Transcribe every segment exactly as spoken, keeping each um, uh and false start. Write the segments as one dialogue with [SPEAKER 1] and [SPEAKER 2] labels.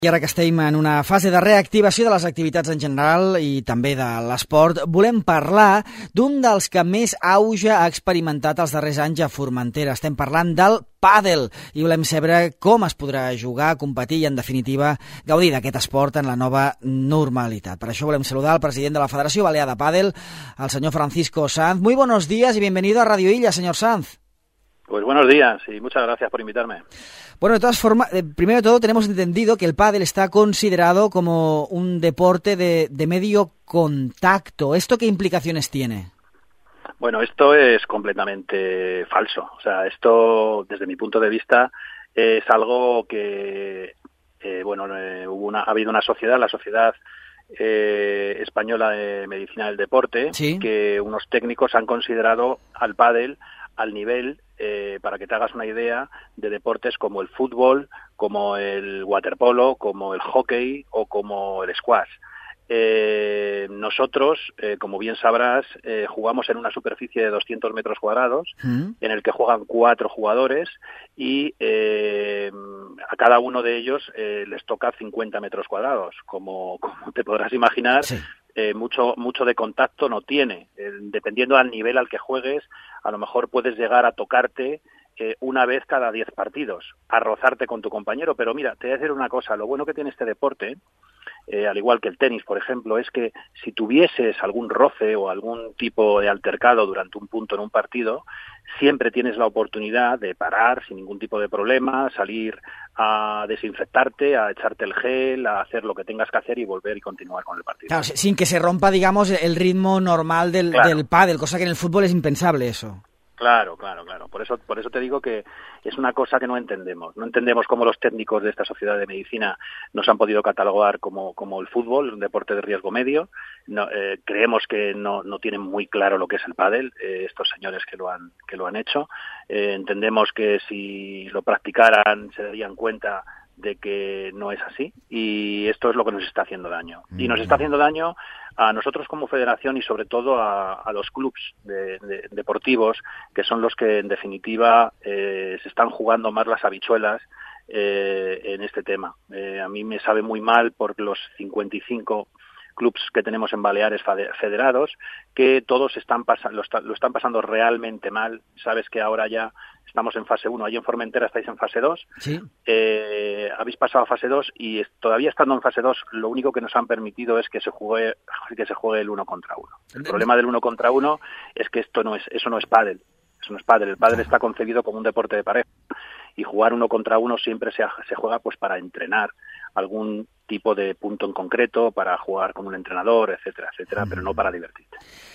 [SPEAKER 1] I ara que estem en una fase de reactivació de les activitats en general i també de l'esport, volem parlar d'un dels que més auge ha experimentat els darrers anys a Formentera. Estem parlant del pàdel i volem saber com es podrà jugar, competir i, en definitiva, gaudir d'aquest esport en la nova normalitat. Per això volem saludar al president de la Federació Balear de Pàdel, el senyor Francisco Sanz. Muy buenos días y bienvenido a Radio Illa, señor Sanz.
[SPEAKER 2] Pues buenos días y muchas gracias por invitarme.
[SPEAKER 1] Bueno, de todas formas, eh, primero de todo tenemos entendido que el pádel está considerado como un deporte de, de medio contacto. ¿Esto qué implicaciones tiene?
[SPEAKER 2] Bueno, esto es completamente falso. O sea, esto, desde mi punto de vista, es algo que, eh, bueno, eh, hubo una, ha habido una sociedad, la Sociedad eh, Española de Medicina del Deporte, ¿sí?, que unos técnicos han considerado al pádel al nivel, eh, para que te hagas una idea, de deportes como el fútbol, como el waterpolo, como el hockey o como el squash. Eh, nosotros, eh, como bien sabrás, eh, jugamos en una superficie de doscientos metros cuadrados, ¿Mm? en el que juegan cuatro jugadores y eh, a cada uno de ellos eh, les toca cincuenta metros cuadrados. Como, como te podrás imaginar, sí. Eh, mucho mucho de contacto no tiene. Eh, dependiendo al nivel al que juegues, a lo mejor puedes llegar a tocarte eh, una vez cada diez partidos, a rozarte con tu compañero. Pero mira, te voy a decir una cosa, lo bueno que tiene este deporte, eh, al igual que el tenis, por ejemplo, es que si tuvieses algún roce o algún tipo de altercado durante un punto en un partido, siempre tienes la oportunidad de parar sin ningún tipo de problema, salir a desinfectarte, a echarte el gel, a hacer lo que tengas que hacer y volver y continuar con el partido.
[SPEAKER 1] Claro, sin que se rompa, digamos, el ritmo normal del, claro. del pádel, cosa que en el fútbol es impensable eso.
[SPEAKER 2] Claro, claro, claro. Por eso, por eso te digo que es una cosa que no entendemos. No entendemos cómo los técnicos de esta sociedad de medicina nos han podido catalogar como, como el fútbol, un deporte de riesgo medio. No, eh, creemos que no, no tienen muy claro lo que es el pádel, eh, estos señores que lo han, que lo han hecho. Eh, entendemos que si lo practicaran se darían cuenta de que no es así, y esto es lo que nos está haciendo daño. Y nos está haciendo daño a nosotros como federación y sobre todo a, a los clubs de, de, deportivos, que son los que en definitiva eh, se están jugando más las habichuelas eh, en este tema. Eh, a mí me sabe muy mal por los cincuenta y cinco clubs que tenemos en Baleares federados, que todos están pasando, lo, está, lo están pasando realmente mal. Sabes que ahora ya estamos en fase uno, allí en Formentera estáis en fase dos, ¿sí? eh, habéis pasado a fase dos y es, todavía estando en fase dos, lo único que nos han permitido es que se juegue, que se juegue el uno contra uno. El problema del uno contra uno es que esto no es, eso no es pádel, eso no es pádel. El pádel está concebido como un deporte de pareja y jugar uno contra uno siempre se, se juega pues para entrenar algún tipo de punto en concreto, para jugar con un entrenador, etcétera, etcétera, mm. pero no para divertirte.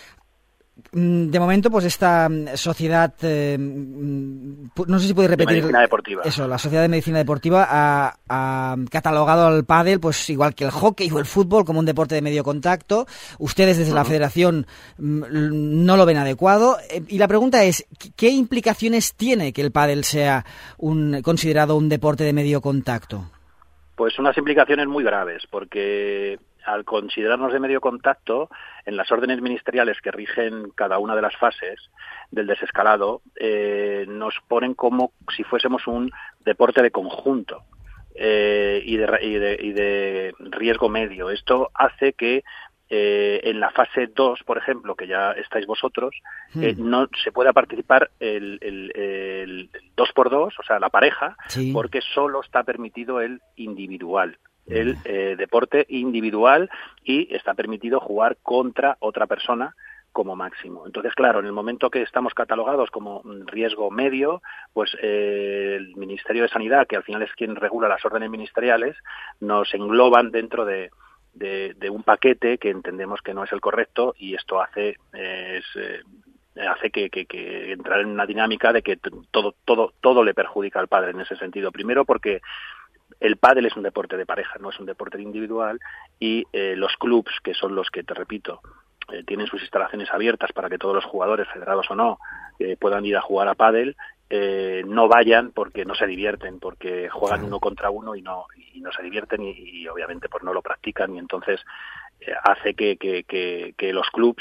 [SPEAKER 1] De momento, pues esta sociedad, eh, no sé si puedes repetir...
[SPEAKER 2] De medicina deportiva.
[SPEAKER 1] Eso, la Sociedad de Medicina Deportiva ha, ha catalogado al pádel, pues igual que el hockey o el fútbol, como un deporte de medio contacto. Ustedes desde uh-huh. la Federación no lo ven adecuado. Y la pregunta es, ¿qué implicaciones tiene que el pádel sea un, considerado un deporte de medio contacto?
[SPEAKER 2] Pues unas implicaciones muy graves, porque al considerarnos de medio contacto, en las órdenes ministeriales que rigen cada una de las fases del desescalado, eh, nos ponen como si fuésemos un deporte de conjunto eh, y, de, y, de, y de riesgo medio. Esto hace que Eh, en la fase dos, por ejemplo, que ya estáis vosotros, eh, mm. no se pueda participar el, el, el dos por dos, o sea, la pareja, sí. porque solo está permitido el individual, el eh, deporte individual, y está permitido jugar contra otra persona como máximo. Entonces, claro, en el momento que estamos catalogados como riesgo medio, pues eh, el Ministerio de Sanidad, que al final es quien regula las órdenes ministeriales, nos engloban dentro de De, de un paquete que entendemos que no es el correcto, y esto hace eh, es, eh, hace que, que, que entrar en una dinámica de que todo todo todo le perjudica al pádel en ese sentido. Primero porque el pádel es un deporte de pareja, no es un deporte individual, y eh, los clubs, que son los que, te repito, eh, tienen sus instalaciones abiertas para que todos los jugadores, federados o no, eh, puedan ir a jugar a pádel, Eh, no vayan porque no se divierten, porque juegan uno contra uno y no y no se divierten y, y obviamente pues no lo practican, y entonces eh, hace que, que, que, que los clubs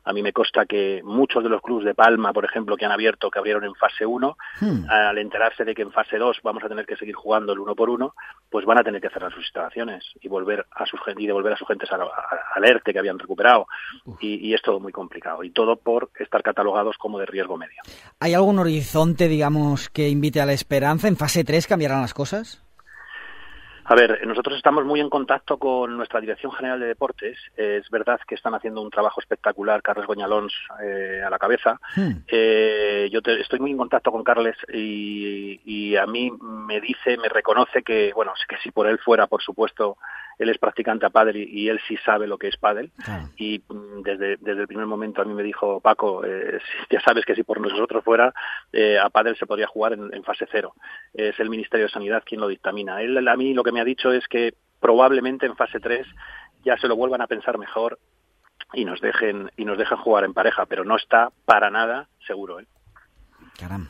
[SPEAKER 2] A mí me consta que muchos de los clubes de Palma, por ejemplo, que han abierto, que abrieron en fase uno, hmm. al enterarse de que en fase dos vamos a tener que seguir jugando el uno por uno, pues van a tener que cerrar sus instalaciones y volver a sus y devolver a sus gentes al ERTE que habían recuperado. Y, y es todo muy complicado. Y todo por estar catalogados como de riesgo medio.
[SPEAKER 1] ¿Hay algún horizonte, digamos, que invite a la esperanza? ¿En fase tres cambiarán las cosas?
[SPEAKER 2] A ver, nosotros estamos muy en contacto con nuestra Dirección General de Deportes. Es verdad que están haciendo un trabajo espectacular, Carles Goñalons eh, a la cabeza. Hmm. Eh, yo te, estoy muy en contacto con Carles y, y a mí me dice, me reconoce que, bueno, que si por él fuera, por supuesto, él es practicante a pádel y, y él sí sabe lo que es pádel. Hmm. Y desde, desde el primer momento a mí me dijo, Paco, eh, ya sabes que si por nosotros fuera, eh, a pádel se podría jugar en, en fase cero. Es el Ministerio de Sanidad quien lo dictamina. Él, a mí lo que me ha dicho es que probablemente en fase tres ya se lo vuelvan a pensar mejor y nos dejen y nos dejen jugar en pareja, pero no está para nada seguro, ¿eh?
[SPEAKER 1] Caramba.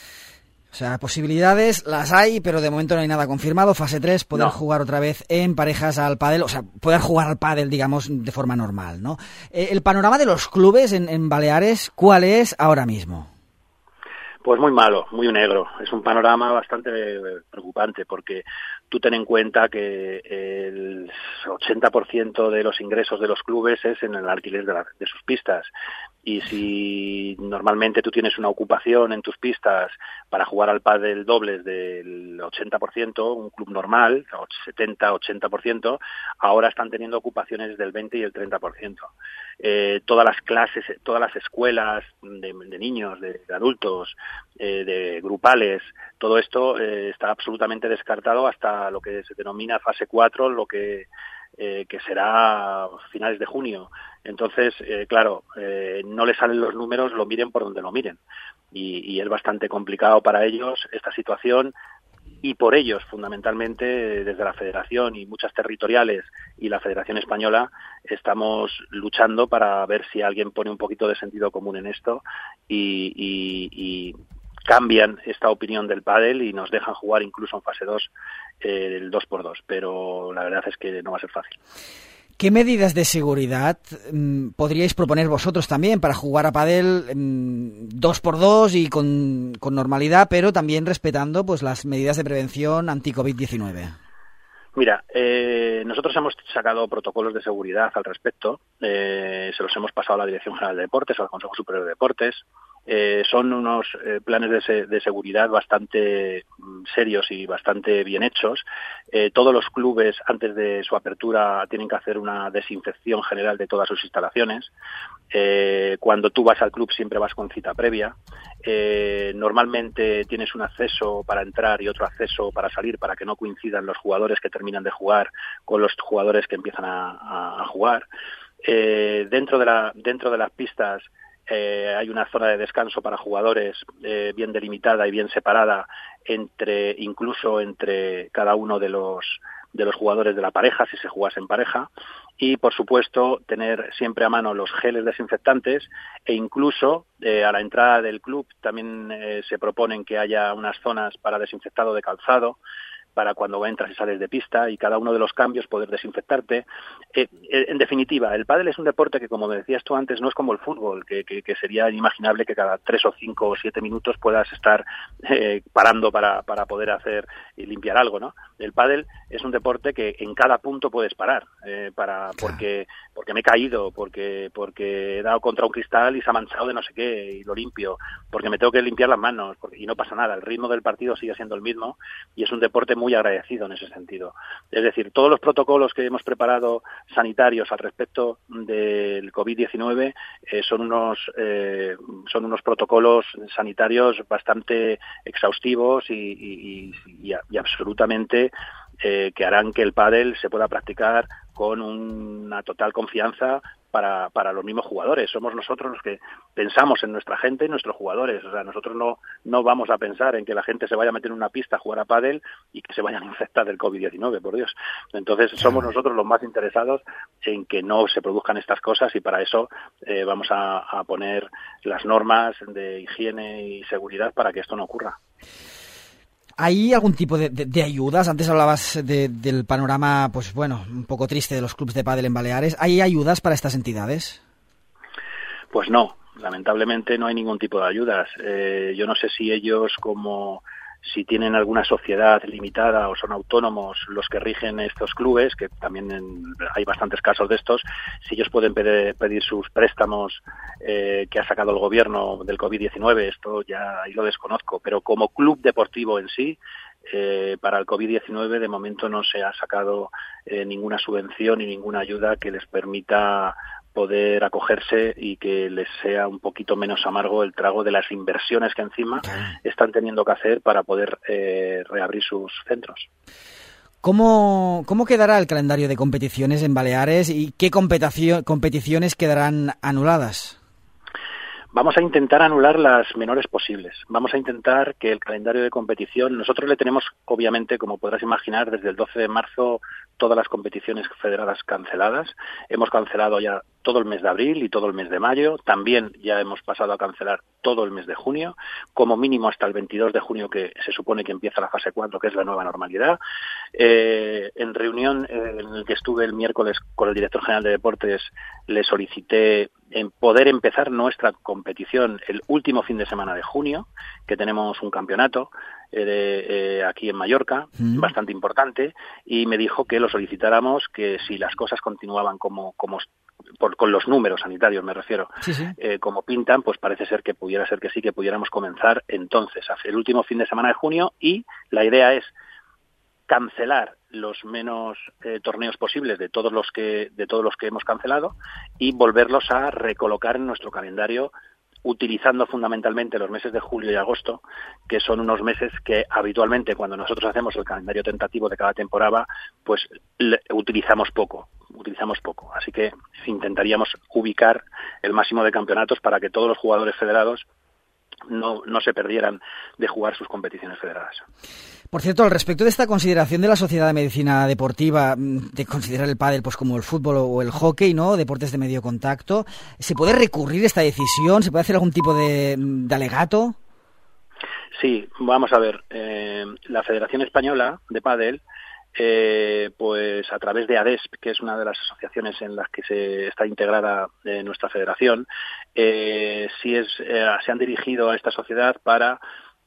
[SPEAKER 1] O sea, posibilidades las hay, pero de momento no hay nada confirmado. Fase tres, poder no. jugar otra vez en parejas al pádel, o sea, poder jugar al pádel, digamos, de forma normal, ¿no? Eh, el panorama de los clubes en, en Baleares, ¿cuál es ahora mismo?
[SPEAKER 2] Pues muy malo, muy negro. Es un panorama bastante preocupante porque tú ten en cuenta que el ochenta por ciento de los ingresos de los clubes es en el alquiler de, la, de sus pistas. Y si normalmente tú tienes una ocupación en tus pistas para jugar al pádel dobles del ochenta por ciento, un club normal, setenta, ochenta por ciento, ahora están teniendo ocupaciones del veinte y el treinta por ciento. Eh, todas las clases, todas las escuelas de, de niños, de, de adultos, eh, de grupales, todo esto eh, está absolutamente descartado hasta lo que se denomina fase cuatro, lo que Eh, que será finales de junio. Entonces, eh, claro, eh, no les salen los números, lo miren por donde lo miren. Y, y es bastante complicado para ellos esta situación y por ellos, fundamentalmente, desde la Federación y muchas territoriales y la Federación Española, estamos luchando para ver si alguien pone un poquito de sentido común en esto y, y, y cambian esta opinión del pádel y nos dejan jugar incluso en fase dos eh, el dos por dos, pero la verdad es que no va a ser fácil.
[SPEAKER 1] ¿Qué medidas de seguridad mmm, podríais proponer vosotros también para jugar a pádel mmm, dos por dos y con, con normalidad, pero también respetando pues las medidas de prevención anti-COVID diecinueve?
[SPEAKER 2] Mira, eh, nosotros hemos sacado protocolos de seguridad al respecto, eh, se los hemos pasado a la Dirección General de Deportes, al Consejo Superior de Deportes. Eh, son unos eh, planes de, se, de seguridad bastante mm, serios y bastante bien hechos. Eh, todos los clubes, antes de su apertura, tienen que hacer una desinfección general de todas sus instalaciones. Eh, cuando tú vas al club siempre vas con cita previa. Eh, normalmente tienes un acceso para entrar y otro acceso para salir para que no coincidan los jugadores que terminan de jugar con los jugadores que empiezan a, a, a jugar. Eh, dentro de la, dentro de las pistas Eh, hay una zona de descanso para jugadores eh, bien delimitada y bien separada entre incluso entre cada uno de los de los jugadores de la pareja, si se jugase en pareja, y por supuesto tener siempre a mano los geles desinfectantes e incluso eh, a la entrada del club también eh, se proponen que haya unas zonas para desinfectado de calzado, para cuando entras y sales de pista y cada uno de los cambios poder desinfectarte. Eh, en definitiva, el pádel es un deporte que, como me decías tú antes, no es como el fútbol, que, que, que sería inimaginable que cada tres o cinco o siete minutos puedas estar eh, parando para, para poder hacer y limpiar algo, ¿no? El pádel es un deporte que en cada punto puedes parar, eh, para porque porque me he caído, porque porque he dado contra un cristal y se ha manchado de no sé qué y lo limpio, porque me tengo que limpiar las manos porque, y no pasa nada, el ritmo del partido sigue siendo el mismo y es un deporte muy muy agradecido en ese sentido. Es decir, todos los protocolos que hemos preparado sanitarios al respecto del COVID diecinueve eh, son unos eh, son unos protocolos sanitarios bastante exhaustivos y, y, y, y absolutamente eh, que harán que el pádel se pueda practicar con una total confianza para, para los mismos jugadores. Somos nosotros los que pensamos en nuestra gente y nuestros jugadores. O sea, nosotros no, no vamos a pensar en que la gente se vaya a meter en una pista a jugar a pádel y que se vayan a infectar del COVID diecinueve, por Dios. Entonces, somos nosotros los más interesados en que no se produzcan estas cosas y para eso eh, vamos a, a poner las normas de higiene y seguridad para que esto no ocurra.
[SPEAKER 1] ¿Hay algún tipo de, de, de ayudas? Antes hablabas de, del panorama, pues bueno, un poco triste de los clubes de pádel en Baleares. ¿Hay ayudas para estas entidades?
[SPEAKER 2] Pues no, lamentablemente no hay ningún tipo de ayudas. Eh, yo no sé si ellos como... si tienen alguna sociedad limitada o son autónomos los que rigen estos clubes, que también en, hay bastantes casos de estos, si ellos pueden pedir, pedir sus préstamos eh, que ha sacado el gobierno del covid diecinueve, esto ya ahí lo desconozco, pero como club deportivo en sí, eh, para el covid diecinueve de momento no se ha sacado eh, ninguna subvención ni ninguna ayuda que les permita poder acogerse y que les sea un poquito menos amargo el trago de las inversiones que encima están teniendo que hacer para poder eh, reabrir sus centros.
[SPEAKER 1] ¿Cómo, ¿Cómo quedará el calendario de competiciones en Baleares y qué competiciones quedarán anuladas?
[SPEAKER 2] Vamos a intentar anular las menores posibles. Vamos a intentar que el calendario de competición, nosotros le tenemos, obviamente, como podrás imaginar, desde el doce de marzo todas las competiciones federadas canceladas. Hemos cancelado ya todo el mes de abril y todo el mes de mayo. También ya hemos pasado a cancelar todo el mes de junio, como mínimo hasta el veintidós de junio, que se supone que empieza la fase cuatro, que es la nueva normalidad. Eh, en reunión eh, en la que estuve el miércoles con el director general de deportes, le solicité en poder empezar nuestra competición el último fin de semana de junio, que tenemos un campeonato eh, eh, aquí en Mallorca, mm. bastante importante, y me dijo que lo solicitáramos, que si las cosas continuaban como, como por, con los números sanitarios me refiero,
[SPEAKER 1] sí, sí.
[SPEAKER 2] Eh, como pintan, pues parece ser que pudiera ser que sí, que pudiéramos comenzar entonces, el último fin de semana de junio, y la idea es cancelar los menos eh, torneos posibles de todos los que de todos los que hemos cancelado y volverlos a recolocar en nuestro calendario, utilizando fundamentalmente los meses de julio y agosto, que son unos meses que habitualmente cuando nosotros hacemos el calendario tentativo de cada temporada, pues le, utilizamos poco, utilizamos poco. Así que intentaríamos ubicar el máximo de campeonatos para que todos los jugadores federados no, no se perdieran de jugar sus competiciones federadas.
[SPEAKER 1] Por cierto, al respecto de esta consideración de la Sociedad de Medicina Deportiva, de considerar el pádel pues como el fútbol o el hockey, ¿no?, deportes de medio contacto, ¿se puede recurrir esta decisión? ¿Se puede hacer algún tipo de, de alegato?
[SPEAKER 2] Sí, vamos a ver. Eh, la Federación Española de Pádel, eh, pues a través de ADESP, que es una de las asociaciones en las que se está integrada eh, nuestra federación, eh, sí es, eh, se han dirigido a esta sociedad para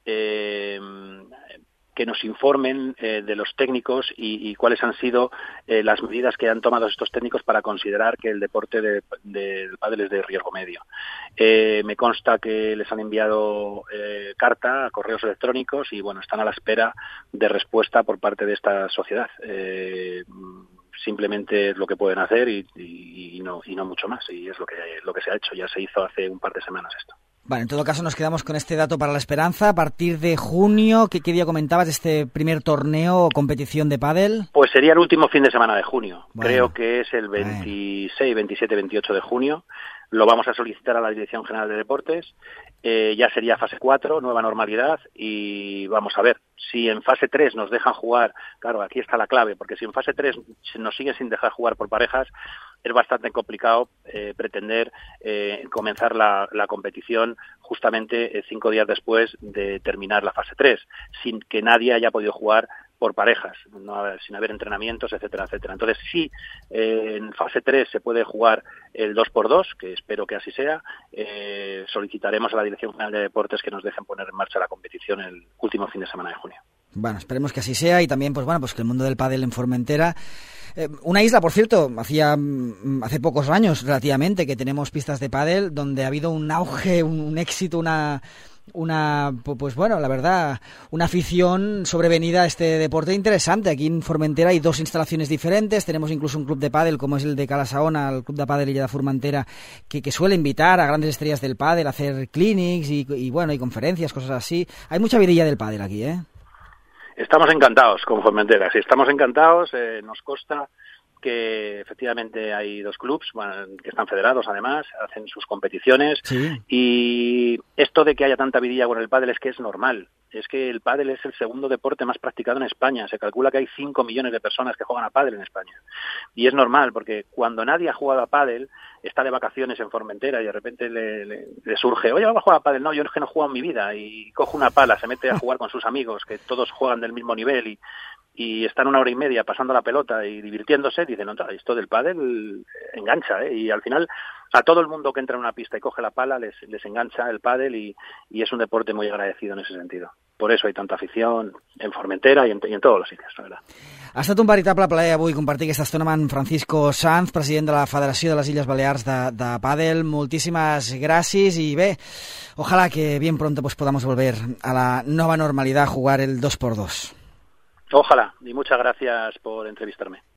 [SPEAKER 2] eh, que nos informen eh, de los técnicos y, y cuáles han sido eh, las medidas que han tomado estos técnicos para considerar que el deporte de, de, del pádel es de riesgo medio. Eh, me consta que les han enviado eh, carta a correos electrónicos y bueno, están a la espera de respuesta por parte de esta sociedad. Eh, simplemente es lo que pueden hacer y, y, y, no, y no mucho más, y es lo que, lo que se ha hecho. Ya se hizo hace un par de semanas esto.
[SPEAKER 1] Vale, en todo caso nos quedamos con este dato para la esperanza. A partir de junio, ¿qué, qué día comentabas de este primer torneo o competición de pádel?
[SPEAKER 2] Pues sería el último fin de semana de junio. Bueno, creo que es el veintiséis, bueno. veintisiete, veintiocho de junio. Lo vamos a solicitar a la Dirección General de Deportes. Eh, ya sería fase cuatro, nueva normalidad, y vamos a ver si en fase tres nos dejan jugar. Claro, aquí está la clave, porque si en fase tres nos siguen sin dejar jugar por parejas, es bastante complicado eh, pretender eh, comenzar la, la competición justamente eh, cinco días después de terminar la fase tres, sin que nadie haya podido jugar por parejas, no, sin haber entrenamientos, etcétera, etcétera. Entonces, sí, eh, en fase tres se puede jugar el dos por dos, que espero que así sea. Eh, solicitaremos a la Dirección General de Deportes que nos dejen poner en marcha la competición el último fin de semana de junio.
[SPEAKER 1] Bueno, esperemos que así sea, y también, pues bueno, pues que el mundo del pádel en Formentera, eh, una isla, por cierto, hacía hace pocos años relativamente que tenemos pistas de pádel donde ha habido un auge, un, un éxito, una una pues bueno, la verdad, una afición sobrevenida a este deporte interesante. Aquí en Formentera hay dos instalaciones diferentes, tenemos incluso un club de pádel como es el de Cala Saona, el club de pádel Illa de Formentera, que, que suele invitar a grandes estrellas del pádel a hacer clinics y, y bueno, y conferencias, cosas así. Hay mucha vidilla del pádel aquí, ¿eh?
[SPEAKER 2] Estamos encantados con Formentera, sí, estamos encantados, eh, nos consta que efectivamente hay dos clubs bueno, que están federados, además, hacen sus competiciones,
[SPEAKER 1] sí.
[SPEAKER 2] Y esto de que haya tanta vidilla con el pádel es que es normal. Es que el pádel es el segundo deporte más practicado en España. Se calcula que hay cinco millones de personas que juegan a pádel en España. Y es normal, porque cuando nadie ha jugado a pádel, está de vacaciones en Formentera y de repente le, le, le surge, oye, vamos a jugar a pádel. No, yo es que no juego en mi vida. Y coge una pala, se mete a jugar con sus amigos, que todos juegan del mismo nivel y y están una hora y media pasando la pelota y divirtiéndose, dicen, no, esto del pádel engancha, ¿eh? Y al final a todo el mundo que entra en una pista y coge la pala les, les engancha el pádel y, y es un deporte muy agradecido en ese sentido. Por eso hay tanta afición en Formentera i en, i en tots els sitios, la verdad.
[SPEAKER 1] Ha estat un veritable plaer avui compartir aquesta estona amb en Francisco Sanz, president de la Federació de les Illes Balears de, de Pádel. Moltíssimes gràcies i bé, ojalá que bien pronto pues podamos volver a la nova normalidad a jugar el dos por dos.
[SPEAKER 2] Ojalá, y muchas gracias por entrevistarme.